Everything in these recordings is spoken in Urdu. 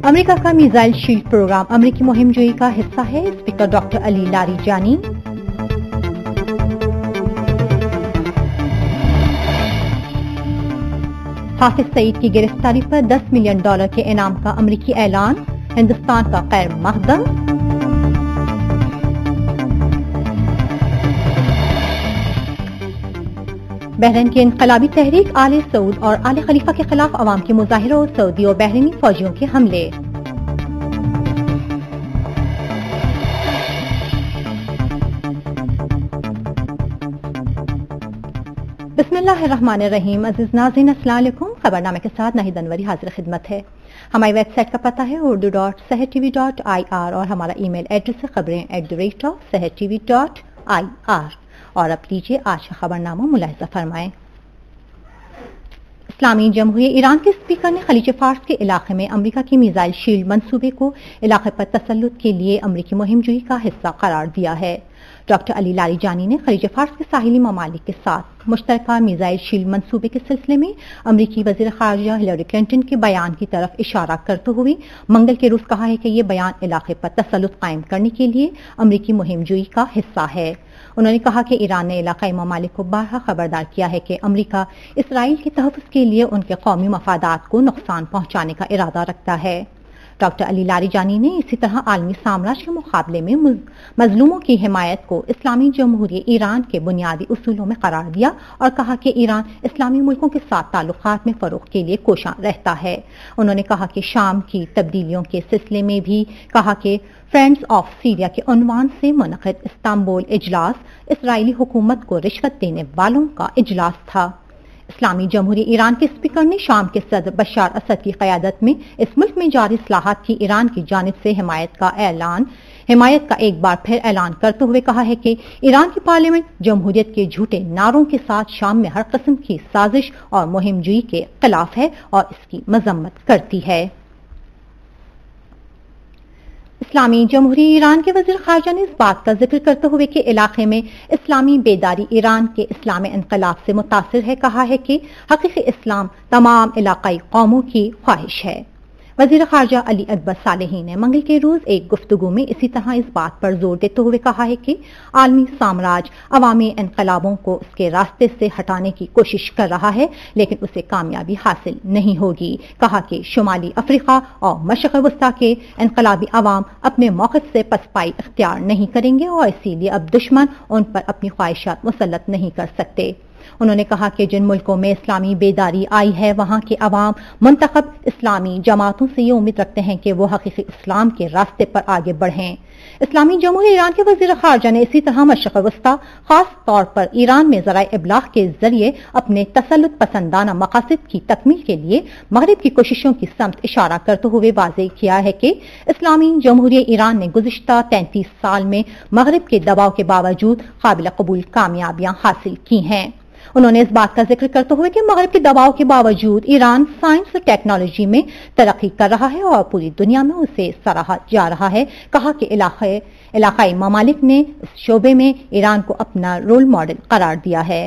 امریکہ کا میزائل شیلڈ پروگرام امریکی مہم جوئی کا حصہ ہے، اسپیکر ڈاکٹر علی لاریجانی۔ حافظ سعید کی گرفتاری پر $10 ملین کے انعام کا امریکی اعلان، ہندوستان کا خیر مقدم۔ بحرین کی انقلابی تحریک آل سعود اور آل خلیفہ کے خلاف عوام کے مظاہروں، سعودی اور بحرینی فوجیوں کے حملے۔ بسم اللہ الرحمن الرحیم۔ عزیز ناظرین السلام علیکم۔ خبرنامے کے ساتھ ناہید انوری حاضر خدمت ہے۔ ہماری ویب سائٹ کا پتہ ہے urdu.sehertv.ir اور ہمارا ای میل ایڈریس ہے خبریں@sehertv.ir۔ اور اب لیجیے آج کا خبرنامہ ملاحظہ فرمائیں۔ اسلامی جمہوریہ ایران کے اسپیکر نے خلیج فارس کے علاقے میں امریکہ کی میزائل شیلڈ منصوبے کو علاقے پر تسلط کے لیے امریکی مہم جوئی کا حصہ قرار دیا ہے۔ ڈاکٹر علی لاریجانی نے خلیج فارس کے ساحلی ممالک کے ساتھ مشترکہ میزائل شیلڈ منصوبے کے سلسلے میں امریکی وزیر خارجہ ہلیری کلنٹن کے بیان کی طرف اشارہ کرتے ہوئے منگل کے روز کہا ہے کہ یہ بیان علاقے پر تسلط قائم کرنے کے لیے امریکی مہم جوئی کا حصہ ہے۔ انہوں نے کہا کہ ایران نے علاقائی ممالک کو بارہا خبردار کیا ہے کہ امریکہ اسرائیل کے تحفظ کے لیے ان کے قومی مفادات کو نقصان پہنچانے کا ارادہ رکھتا ہے۔ ڈاکٹر علی لاریجانی نے اسی طرح عالمی سامراج کے مقابلے میں مظلوموں کی حمایت کو اسلامی جمہوریہ ایران کے بنیادی اصولوں میں قرار دیا اور کہا کہ ایران اسلامی ملکوں کے ساتھ تعلقات میں فروغ کے لیے کوشاں رہتا ہے۔ انہوں نے کہا کہ شام کی تبدیلیوں کے سلسلے میں بھی کہا کہ فرینڈز آف سیریا کے عنوان سے منعقد استنبول اجلاس اسرائیلی حکومت کو رشوت دینے والوں کا اجلاس تھا۔ اسلامی جمہوریہ ایران کے اسپیکر نے شام کے صدر بشار اسد کی قیادت میں اس ملک میں جاری اصلاحات کی ایران کی جانب سے حمایت کا ایک بار پھر اعلان کرتے ہوئے کہا ہے کہ ایران کی پارلیمنٹ جمہوریت کے جھوٹے نعروں کے ساتھ شام میں ہر قسم کی سازش اور مہم جوئی کے خلاف ہے اور اس کی مذمت کرتی ہے۔ اسلامی جمہوریہ ایران کے وزیر خارجہ نے اس بات کا ذکر کرتے ہوئے کہ علاقے میں اسلامی بیداری ایران کے اسلامی انقلاب سے متاثر ہے، کہا ہے کہ حقیقی اسلام تمام علاقائی قوموں کی خواہش ہے۔ وزیر خارجہ علی اکبر صالحی نے منگل کے روز ایک گفتگو میں اسی طرح اس بات پر زور دیتے ہوئے کہا ہے کہ عالمی سامراج عوامی انقلابوں کو اس کے راستے سے ہٹانے کی کوشش کر رہا ہے لیکن اسے کامیابی حاصل نہیں ہوگی۔ کہا کہ شمالی افریقہ اور مشرق وسطیٰ کے انقلابی عوام اپنے موقف سے پسپائی اختیار نہیں کریں گے اور اسی لیے اب دشمن ان پر اپنی خواہشات مسلط نہیں کر سکتے۔ انہوں نے کہا کہ جن ملکوں میں اسلامی بیداری آئی ہے وہاں کے عوام منتخب اسلامی جماعتوں سے یہ امید رکھتے ہیں کہ وہ حقیقی اسلام کے راستے پر آگے بڑھیں۔ اسلامی جمہوریہ ایران کے وزیر خارجہ نے اسی طرح مشرق وسطیٰ خاص طور پر ایران میں ذرائع ابلاغ کے ذریعے اپنے تسلط پسندانہ مقاصد کی تکمیل کے لیے مغرب کی کوششوں کی سمت اشارہ کرتے ہوئے واضح کیا ہے کہ اسلامی جمہوریہ ایران نے گزشتہ 33 سال میں مغرب کے دباؤ کے باوجود قابل قبول کامیابیاں حاصل کی ہیں۔ انہوں نے اس بات کا ذکر کرتے ہوئے کہ مغرب کے دباؤ کے باوجود ایران سائنس اور ٹیکنالوجی میں ترقی کر رہا ہے اور پوری دنیا میں اسے سراہا جا رہا ہے، کہا کہ علاقائی ممالک نے اس شعبے میں ایران کو اپنا رول ماڈل قرار دیا ہے۔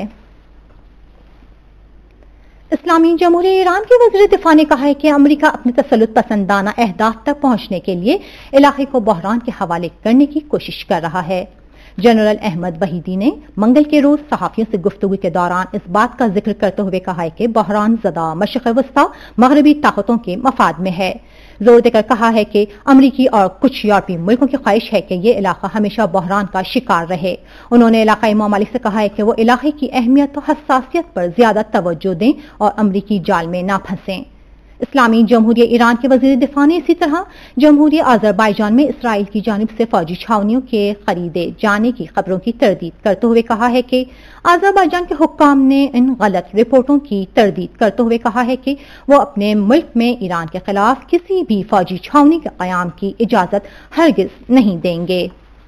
اسلامی جمہوریہ ایران کے وزیر دفاع نے کہا ہے کہ امریکہ اپنے تسلط پسندانہ اہداف تک پہنچنے کے لیے علاقے کو بحران کے حوالے کرنے کی کوشش کر رہا ہے۔ جنرل احمد وحیدی نے منگل کے روز صحافیوں سے گفتگو کے دوران اس بات کا ذکر کرتے ہوئے کہا ہے کہ بحران زدہ مشرق وسطیٰ مغربی طاقتوں کے مفاد میں ہے۔ زور دے کر کہا ہے کہ امریکی اور کچھ یورپی ملکوں کی خواہش ہے کہ یہ علاقہ ہمیشہ بحران کا شکار رہے۔ انہوں نے علاقائی ممالک سے کہا ہے کہ وہ علاقے کی اہمیت و حساسیت پر زیادہ توجہ دیں اور امریکی جال میں نہ پھنسیں۔ اسلامی جمہوریہ ایران کے وزیر دفاع نے اسی طرح جمہوریہ آذربائیجان میں اسرائیل کی جانب سے فوجی چھاونیوں کے خریدے جانے کی خبروں کی تردید کرتے ہوئے کہا ہے کہ آذربائیجان کے حکام نے ان غلط رپورٹوں کی تردید کرتے ہوئے کہا ہے کہ وہ اپنے ملک میں ایران کے خلاف کسی بھی فوجی چھاونی کے قیام کی اجازت ہرگز نہیں دیں گے۔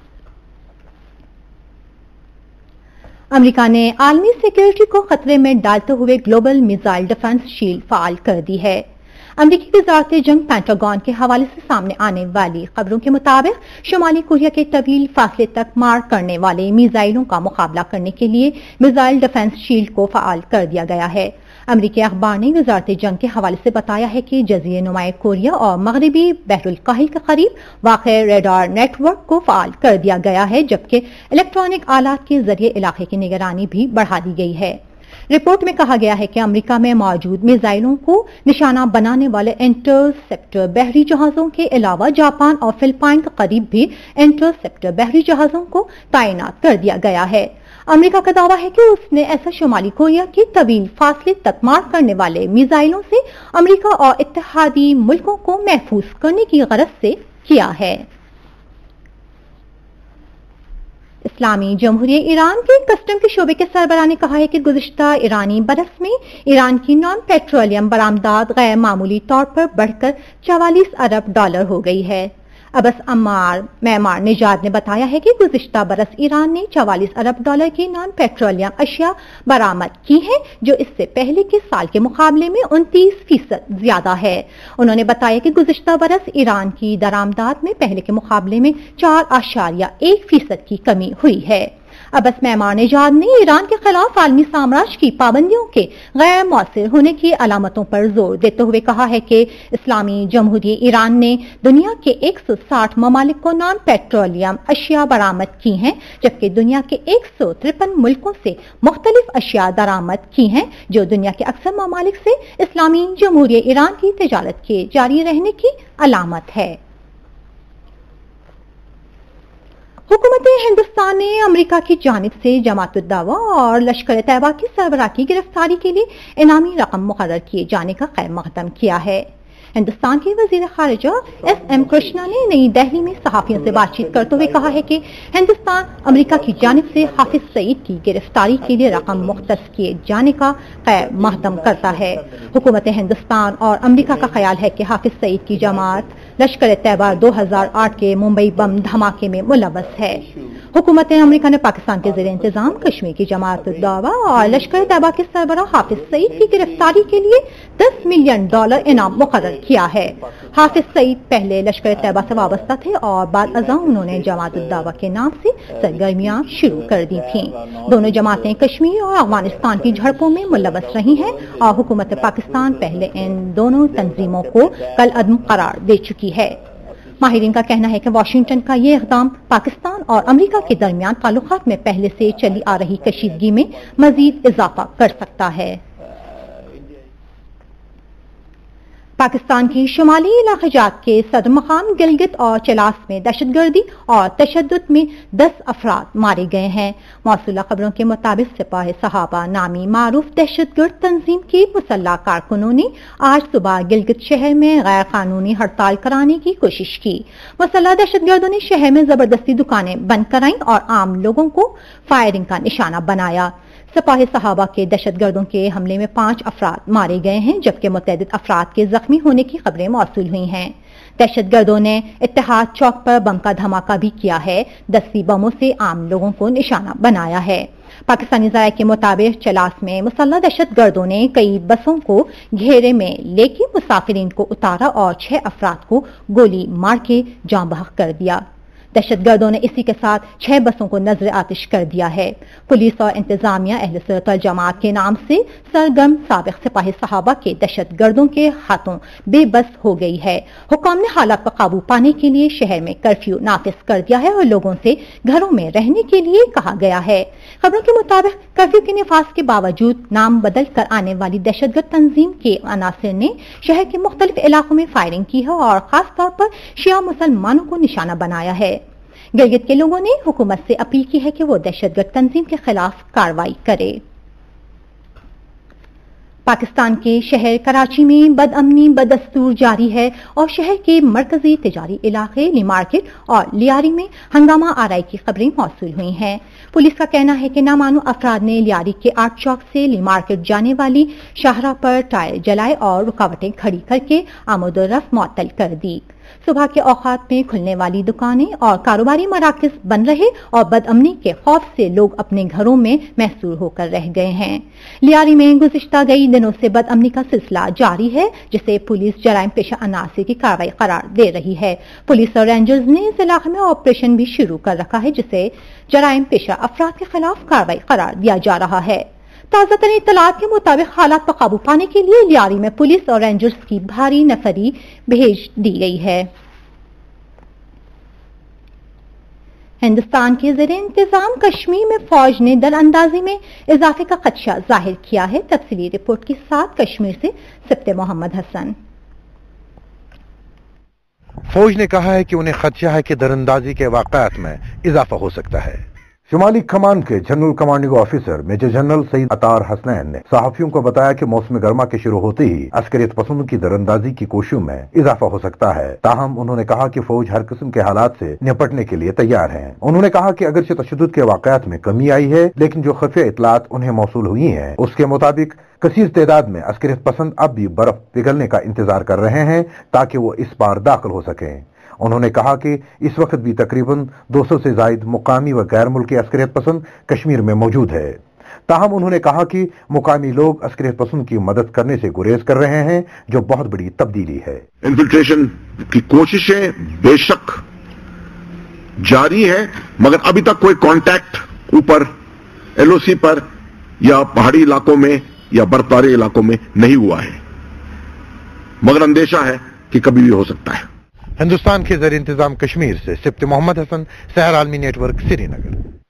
امریکہ نے عالمی سیکیورٹی کو خطرے میں ڈالتے ہوئے گلوبل میزائل ڈیفنس شیلڈ فعال کر دی ہے۔ امریکی وزارت جنگ پینٹاگون کے حوالے سے سامنے آنے والی خبروں کے مطابق شمالی کوریا کے طویل فاصلے تک مار کرنے والے میزائلوں کا مقابلہ کرنے کے لیے میزائل ڈیفنس شیلڈ کو فعال کر دیا گیا ہے۔ امریکی اخبار نے وزارت جنگ کے حوالے سے بتایا ہے کہ جزیرے نما کوریا اور مغربی بحر الکاہل کے قریب واقع ریڈار نیٹ ورک کو فعال کر دیا گیا ہے، جبکہ الیکٹرانک آلات کے ذریعے علاقے کی نگرانی بھی بڑھا دی گئی ہے۔ رپورٹ میں کہا گیا ہے کہ امریکہ میں موجود میزائلوں کو نشانہ بنانے والے انٹرسیپٹر بحری جہازوں کے علاوہ جاپان اور فلپائن کے قریب بھی انٹرسیپٹر بحری جہازوں کو تعینات کر دیا گیا ہے۔ امریکہ کا دعویٰ ہے کہ اس نے ایسا شمالی کوریا کے طویل فاصلے تک مار کرنے والے میزائلوں سے امریکہ اور اتحادی ملکوں کو محفوظ کرنے کی غرض سے کیا ہے۔ اسلامی جمہوریہ ایران کے کسٹم کے شعبے کے سربراہ نے کہا ہے کہ گزشتہ ایرانی برس میں ایران کی نان پیٹرولیم برآمدات غیر معمولی طور پر بڑھ کر 44 ارب ڈالر ہو گئی ہے۔ ابس معمار نژاد نے بتایا ہے کہ گزشتہ برس ایران نے 44 ارب ڈالر کی نان پیٹرولیم اشیاء برآمد کی ہیں، جو اس سے پہلے کے سال کے مقابلے میں 29% زیادہ ہے۔ انہوں نے بتایا کہ گزشتہ برس ایران کی درآمدات میں پہلے کے مقابلے میں 4.1% کی کمی ہوئی ہے۔ ابس معمار نژاد نے ایران کے خلاف عالمی سامراج کی پابندیوں کے غیر مؤثر ہونے کی علامتوں پر زور دیتے ہوئے کہا ہے کہ اسلامی جمہوریہ ایران نے دنیا کے 160 ممالک کو نان پیٹرولیم اشیاء برآمد کی ہیں، جبکہ دنیا کے 153 ملکوں سے مختلف اشیاء درآمد کی ہیں، جو دنیا کے اکثر ممالک سے اسلامی جمہوریہ ایران کی تجارت کے جاری رہنے کی علامت ہے۔ حکومت ہندوستان نے امریکہ کی جانب سے جماعت الدعوہ اور لشکر طیبہ کی سربراہ کی گرفتاری کے لیے انعامی رقم مقرر کیے جانے کا خیر مقدم کیا ہے۔ ہندوستان کے وزیر خارجہ ایس ایم کرشنا نے نئی دہلی میں صحافیوں سے بات چیت کرتے ہوئے کہا ہے کہ ہندوستان امریکہ کی جانب سے حافظ سعید کی گرفتاری کے لیے رقم مختص کیے جانے کا خیر مقدم کرتا ہے۔ حکومت ہندوستان اور امریکہ کا خیال ہے کہ حافظ سعید کی جماعت لشکر طیبہ 2008 کے ممبئی بم دھماکے میں ملوث ہے۔ حکومت امریکہ نے پاکستان کے زیر انتظام کشمیر کی جماعت الدعوہ اور لشکر طیبہ کے سربراہ حافظ سعید کی گرفتاری کے لیے $10 ملین انعام مقرر کیا ہے۔ حافظ سعید پہلے لشکر طیبہ سے وابستہ تھے اور بعد ازاں انہوں نے جماعت الدعوہ کے نام سے سرگرمیاں شروع کر دی تھیں۔ دونوں جماعتیں کشمیر اور افغانستان کی جھڑپوں میں ملوث رہی ہیں اور حکومت پاکستان پہلے ان دونوں تنظیموں کو کالعدم قرار دے چکی ہے۔ ماہرین کا کہنا ہے کہ واشنگٹن کا یہ اقدام پاکستان اور امریکہ کے درمیان تعلقات میں پہلے سے چلی آ رہی کشیدگی میں مزید اضافہ کر سکتا ہے۔ پاکستان کی شمالی علاقے جات کے صدر مقام گلگت اور چلاس میں دہشت گردی اور تشدد میں 10 افراد مارے گئے ہیں۔ موصولہ خبروں کے مطابق سپاہ صحابہ نامی معروف دہشت گرد تنظیم کے مسلح کارکنوں نے آج صبح گلگت شہر میں غیر قانونی ہڑتال کرانے کی کوشش کی۔ مسلح دہشت گردوں نے شہر میں زبردستی دکانیں بند کرائیں اور عام لوگوں کو فائرنگ کا نشانہ بنایا۔ سپاہ صحابہ کے دہشت گردوں کے حملے میں 5 افراد مارے گئے ہیں، جبکہ متعدد افراد کے زخمی ہونے کی خبریں موصول ہوئی ہیں۔ دہشت گردوں نے اتحاد چوک پر بم کا دھماکہ بھی کیا ہے، 10 بموں سے عام لوگوں کو نشانہ بنایا ہے۔ پاکستانی ذرائع کے مطابق چلاس میں مسلح دہشت گردوں نے کئی بسوں کو گھیرے میں لے کے مسافرین کو اتارا اور 6 افراد کو گولی مار کے جاں بحق کر دیا۔ دہشت گردوں نے اسی کے ساتھ 6 بسوں کو نظر آتش کر دیا ہے۔ پولیس اور انتظامیہ اہل سنت والجماعت کے نام سے سرگرم سابق سپاہی صحابہ کے دہشت گردوں کے ہاتھوں بے بس ہو گئی ہے۔ حکام نے حالات پر قابو پانے کے لیے شہر میں کرفیو نافذ کر دیا ہے اور لوگوں سے گھروں میں رہنے کے لیے کہا گیا ہے۔ خبروں کے مطابق کرفیو کے نفاذ کے باوجود نام بدل کر آنے والی دہشت گرد تنظیم کے عناصر نے شہر کے مختلف علاقوں میں فائرنگ کی ہے اور خاص طور پر شیعہ مسلمانوں کو نشانہ بنایا ہے۔ گلگت کے لوگوں نے حکومت سے اپیل کی ہے کہ وہ دہشت گرد تنظیم کے خلاف کارروائی کرے۔ پاکستان کے شہر کراچی میں بد امنی بدستور جاری ہے اور شہر کے مرکزی تجاری علاقے لی مارکیٹ اور لیاری میں ہنگامہ آرائی کی خبریں موصول ہوئی ہیں۔ پولیس کا کہنا ہے کہ نامعلوم افراد نے لیاری کے آرٹ چوک سے لی مارکیٹ جانے والی شاہراہ پر ٹائر جلائے اور رکاوٹیں کھڑی کر کے آمد و رفت معطل کر دی۔ صبح کے اوقات میں کھلنے والی دکانیں اور کاروباری مراکز بند رہے اور بد امنی کے خوف سے لوگ اپنے گھروں میں محصور ہو کر رہ گئے ہیں۔ لیاری میں گزشتہ کئی دنوں سے بد امنی کا سلسلہ جاری ہے، جسے پولیس جرائم پیشہ عناصر کی کارروائی قرار دے رہی ہے۔ پولیس اور رینجرز نے اس علاقے میں آپریشن بھی شروع کر رکھا ہے، جسے جرائم پیشہ افراد کے خلاف کارروائی قرار دیا جا رہا ہے۔ تازہ ترین اطلاعات کے مطابق حالات پر قابو پانے کے لیے لیاری میں پولیس اور رینجرز کی بھاری نفری بھیج دی گئی ہے۔ ہندوستان کے زیر انتظام کشمیر میں فوج نے در اندازی میں اضافے کا خدشہ ظاہر کیا ہے۔ تفصیلی رپورٹ کے ساتھ کشمیر سے سبت محمد حسن۔ فوج نے کہا ہے کہ انہیں خدشہ ہے کہ در اندازی کے واقعات میں اضافہ ہو سکتا ہے۔ شمالی کمان کے general commanding officer major general Saeed Attar Hasnain نے صحافیوں کو بتایا کہ موسم گرما کے شروع ہوتے ہی عسکریت پسندوں کی دراندازی کی کوششوں میں اضافہ ہو سکتا ہے۔ تاہم انہوں نے کہا کہ فوج ہر قسم کے حالات سے نپٹنے کے لیے تیار ہے۔ انہوں نے کہا کہ اگرچہ تشدد کے واقعات میں کمی آئی ہے، لیکن جو خفیہ اطلاعات انہیں موصول ہوئی ہیں اس کے مطابق کثیر تعداد میں عسکریت پسند اب بھی برف پگھلنے کا انتظار کر رہے ہیں تاکہ وہ اس پار داخل ہو سکیں۔ انہوں نے کہا کہ اس وقت بھی تقریباً 200 سے زائد مقامی و غیر ملکی عسکریت پسند کشمیر میں موجود ہے۔ تاہم انہوں نے کہا کہ مقامی لوگ عسکریت پسند کی مدد کرنے سے گریز کر رہے ہیں، جو بہت بڑی تبدیلی ہے۔ انفلٹریشن کی کوششیں بے شک جاری ہے، مگر ابھی تک کوئی کانٹیکٹ اوپر LOC پر یا پہاڑی علاقوں میں یا برف باری علاقوں میں نہیں ہوا ہے، مگر اندیشہ ہے کہ کبھی بھی ہو سکتا ہے۔ ہندوستان کے زیر انتظام کشمیر سے سبت محمد حسن، سحر عالمی نیٹ ورک، سری نگر۔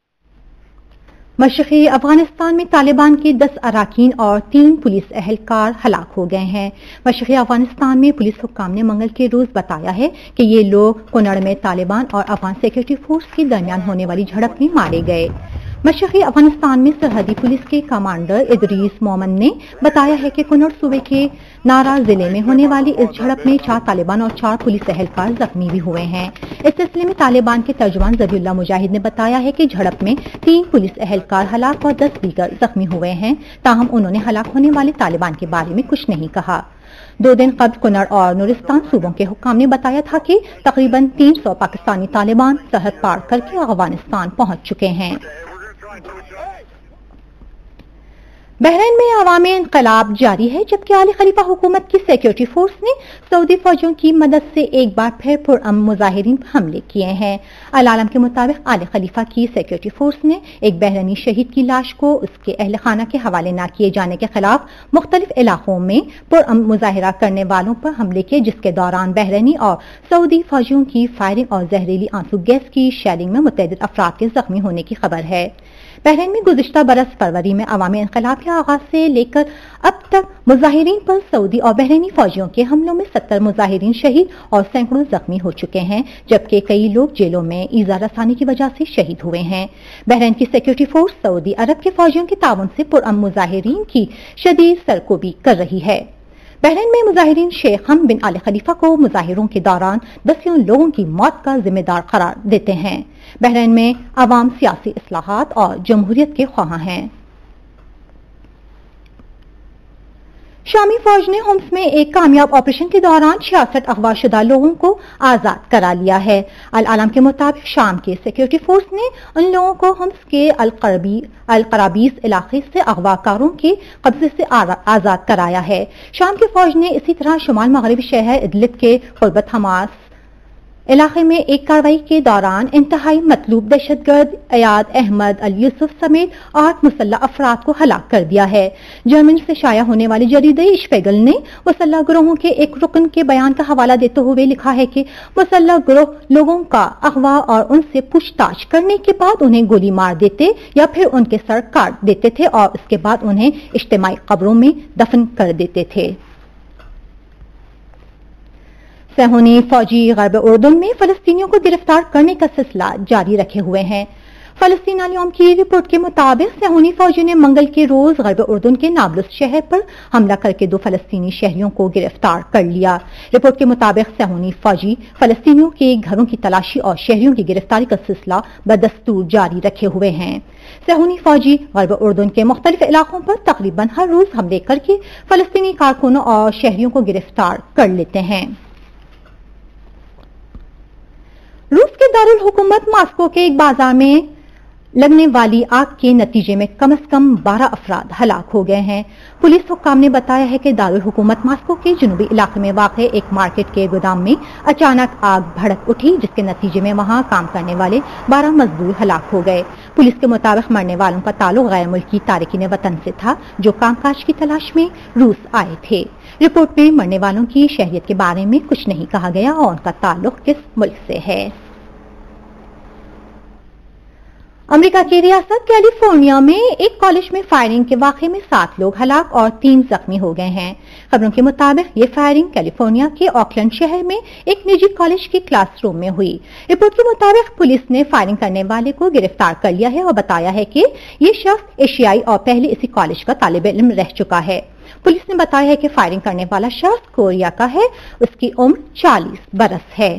مشرقی افغانستان میں طالبان کے 10 اراکین اور 3 پولیس اہلکار ہلاک ہو گئے ہیں۔ مشرقی افغانستان میں پولیس حکام نے منگل کے روز بتایا ہے کہ یہ لوگ کنڑ میں طالبان اور افغان سیکورٹی فورس کے درمیان ہونے والی جھڑپ میں مارے گئے۔ مشرقی افغانستان میں سرحدی پولیس کے کمانڈر ادریس مومن نے بتایا ہے کہ کنڑ صوبے کے نارا ضلع میں ہونے والی اس جھڑپ میں 4 طالبان اور 4 پولیس اہلکار زخمی بھی ہوئے ہیں۔ اس سلسلے میں طالبان کے ترجمان ذبیح اللہ مجاہد نے بتایا ہے کہ جھڑپ میں 3 پولیس اہلکار ہلاک اور 10 دیگر زخمی ہوئے ہیں، تاہم انہوں نے ہلاک ہونے والے طالبان کے بارے میں کچھ نہیں کہا۔ 2 دن قبل کنڑ اور نورستان صوبوں کے حکام نے بتایا تھا کہ تقریباً 300 پاکستانی طالبان سرحد پار کر کے افغانستان پہنچ چکے ہیں۔ بحرین میں عوامی انقلاب جاری ہے، جبکہ آل خلیفہ حکومت کی سیکورٹی فورس نے سعودی فوجوں کی مدد سے ایک بار پھر پرامن مظاہرین پر حملے کیے ہیں۔ العالم کے مطابق آل خلیفہ کی سیکورٹی فورس نے ایک بحرینی شہید کی لاش کو اس کے اہل خانہ کے حوالے نہ کیے جانے کے خلاف مختلف علاقوں میں پرامن مظاہرہ کرنے والوں پر حملے کیے، جس کے دوران بحرینی اور سعودی فوجیوں کی فائرنگ اور زہریلی آنسو گیس کی شیلنگ میں متعدد افراد کے زخمی ہونے کی خبر ہے۔ بحرین میں گزشتہ برس فروری میں عوامی انقلاب کے آغاز سے لے کر اب تک مظاہرین پر سعودی اور بحرینی فوجیوں کے حملوں میں 70 مظاہرین شہید اور سینکڑوں زخمی ہو چکے ہیں، جبکہ کئی لوگ جیلوں میں ایذا رسانی کی وجہ سے شہید ہوئے ہیں۔ بحرین کی سیکورٹی فورس سعودی عرب کے فوجیوں کے تعاون سے پرامن مظاہرین کی شدید سرکوبی کر رہی ہے۔ بحرین میں مظاہرین شیخ حمد بن آل خلیفہ کو مظاہروں کے دوران دسیوں لوگوں کی موت کا ذمہ دار قرار دیتے ہیں۔ بحرین میں عوام سیاسی اصلاحات اور جمہوریت کے خواہاں ہیں۔ شامی فوج نے ہومس میں ایک کامیاب آپریشن کے دوران 66 اغوا شدہ لوگوں کو آزاد کرا لیا ہے۔ العالم کے مطابق شام کے سیکورٹی فورس نے ان لوگوں کو ہومس کے القرابیس علاقے سے اغوا کاروں کے قبضے سے آزاد کرایا ہے۔ شام کی فوج نے اسی طرح شمال مغربی شہر ادلب کے قربت حماس علاقے میں ایک کارروائی کے دوران انتہائی مطلوب دہشت گرد ایاد احمد الیوسف سمیت 8 مسلح افراد کو ہلاک کر دیا ہے۔ جرمن سے شائع ہونے والی جریدہ اشپیگل نے مسلح گروہوں کے ایک رکن کے بیان کا حوالہ دیتے ہوئے لکھا ہے کہ مسلح گروہ لوگوں کا اغوا اور ان سے پوچھ تاچھ کرنے کے بعد انہیں گولی مار دیتے یا پھر ان کے سر کاٹ دیتے تھے اور اس کے بعد انہیں اجتماعی قبروں میں دفن کر دیتے تھے۔ صہیونی فوجی غرب اردن میں فلسطینیوں کو گرفتار کرنے کا سلسلہ جاری رکھے ہوئے ہیں۔ فلسطین اليوم کی رپورٹ کے مطابق صہیونی فوجیوں نے منگل کے روز غرب اردن کے نابلس شہر پر حملہ کر کے 2 فلسطینی شہریوں کو گرفتار کر لیا۔ رپورٹ کے مطابق صہیونی فوجی فلسطینیوں کے گھروں کی تلاشی اور شہریوں کی گرفتاری کا سلسلہ بدستور جاری رکھے ہوئے ہیں۔ صہیونی فوجی غرب اردن کے مختلف علاقوں پر تقریباً ہر روز حملے کر کے فلسطینی کارکنوں اور شہریوں کو گرفتار کر لیتے ہیں۔ روس کے دارالحکومت ماسکو کے ایک بازار میں लगने वाली आग के नतीजे में कम से कम 12 अफराद हलाक हो गए हैं। पुलिस हुक्काम ने बताया है कि दारुल हुकूमत मास्को के जुनूबी इलाके में वाक़े एक मार्केट के गोदाम में अचानक आग भड़क उठी, जिसके नतीजे में वहां काम करने वाले 12 मजदूर हलाक हो गए। पुलिस के मुताबिक मरने वालों का ताल्लुक गैर मुल्की तारिकीन वतन से था जो कामकाज की तलाश में रूस आए थे। रिपोर्ट में मरने वालों की शहरियत के बारे में कुछ नहीं कहा गया और उनका ताल्लुक किस मुल्क से है। अमेरिका की रियासत कैलिफोर्निया में एक कॉलेज में फायरिंग के वाक़े में 7 लोग हलाक और 3 जख्मी हो गए हैं। खबरों के मुताबिक ये फायरिंग कैलिफोर्निया के ऑकलैंड शहर में एक निजी कॉलेज के क्लासरूम में हुई। रिपोर्ट के मुताबिक पुलिस ने फायरिंग करने वाले को गिरफ्तार कर लिया है और बताया है कि ये शख्स एशियाई और पहले इसी कॉलेज का तालिब इल्म रह चुका है। पुलिस ने बताया है कि फायरिंग करने वाला शख्स कोरिया का है, उसकी उम्र 40 बरस है।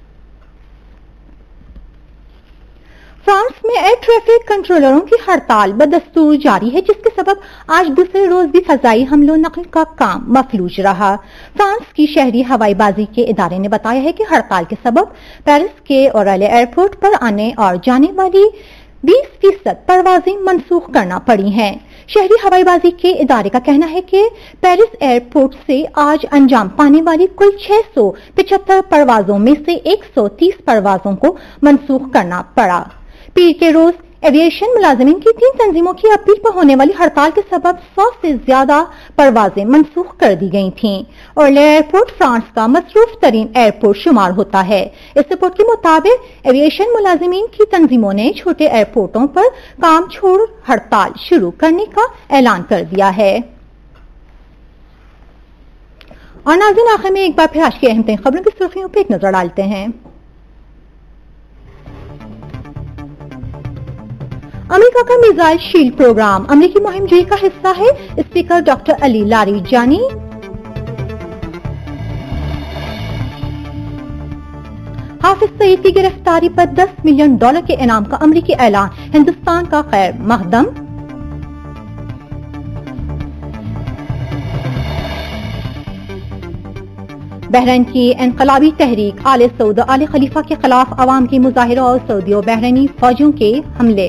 फ्रांस में एयर ट्रैफिक कंट्रोलरों की हड़ताल बदस्तूर जारी है, जिसके सबब आज दूसरे रोज भी फजाई हमलों नकल का काम मफलूज रहा। फ्रांस की शहरी हवाईबाजी के इदारे ने बताया है कि हड़ताल के सबब पेरिस के ओराले एयरपोर्ट पर आने और जाने वाली 20% परवाजें मनसूख करना पड़ी हैं। शहरी हवाईबाजी के इदारे का कहना है कि पेरिस एयरपोर्ट से आज अंजाम पाने वाली कुल 675 परवाजों में से 130 परवाजों को मनसूख करना पड़ा। पीर के रोज एविएशन मुलाजिमीन की 3 तंजीमों की अपील पर होने वाली हड़ताल के सबब 100 से ज्यादा परवाजें मनसूख कर दी गई थीं और एयरपोर्ट फ्रांस का मसरूफ तरीन एयरपोर्ट शुमार होता है। इस रिपोर्ट के मुताबिक एविएशन मुलाजिमीन की तंजीमों ने छोटे एयरपोर्टों पर काम छोड़ हड़ताल शुरू करने का ऐलान कर दिया है। और नाज़रीन, आखिर में एक बार फिर आज की अहम तरीन खबरों की सुर्खियों पर एक नजर डालते हैं। अमेरिका का मिसाइल शील्ड प्रोग्राम अमेरिकी मुहिम जोई का हिस्सा है, speaker doctor Ali Larijani. Hafiz Saeed की गिरफ्तारी पर $10 मिलियन के इनाम का अमेरिकी ऐलान, हिंदुस्तान का खैर मकदम। बहरीन की इनकलाबी तहरीक आले सऊद आले खलीफा के खिलाफ अवाम की मुजाहिरा और सऊदी और बहरीनी फौजियों के हमले।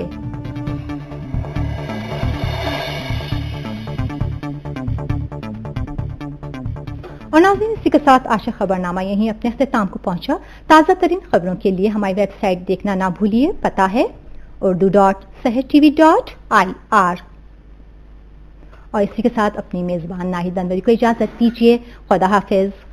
और नाज़रीन, इसी के साथ आज खबरनामा यहीं अपने इख्तिताम को पहुंचा। ताज़ा तरीन खबरों के लिए हमारी वेबसाइट देखना ना भूलिए, पता है urdu.sehertv.ir। और इसी के साथ अपनी मेजबान नाहिद अनवरी को इजाजत दीजिए। खुदा हाफिज।